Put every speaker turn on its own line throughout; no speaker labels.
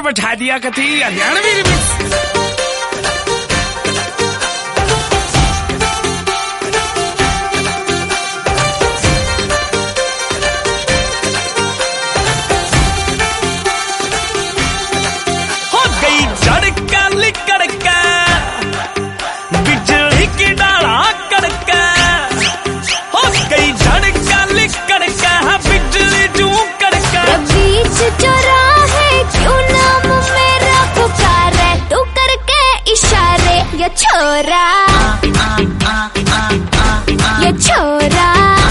बैठा दिया कथी हरियाणवी रिमिक्स।
ये छोरा ये छोरा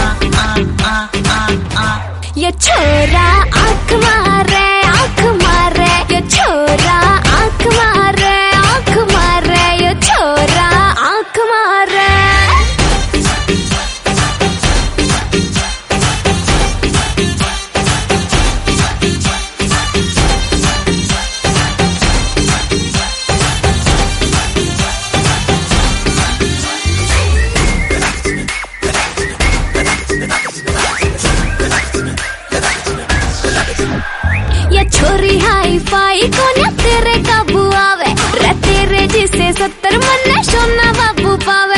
ये छोरा आँख मारे ये छोरा आँख मारे ये छोरा आँख मारे। छोरी हाई फाई कोन्या तेरे काबू आवे रे तेरे जिसे 70 मन्ने सोना बाबू पावे।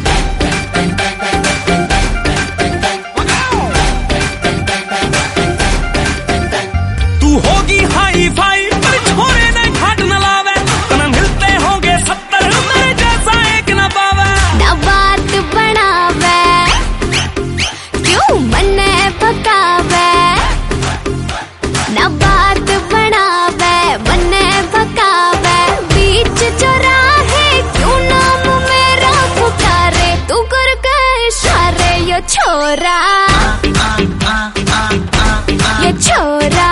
तू होगी हाई फाई पर छोरे ने घाट न लावे तना मिलते होगे 70 मेरे जैसा एक न पावे।
ना बात बनावे क्यों मन्ने भकावे ना बात बनावे मन्ने भकावे बीच चौराहे क्यों नाम मेरा पुकारे तू करके इशारे। ये छोरा ये छोरा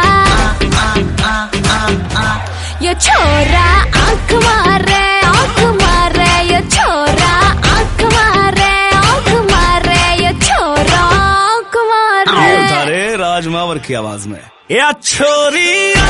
ये छोरा आँख मारे ये छोरा आँख मारे ये छोरा आँख मारे।
राजमावर की आवाज में या छोरी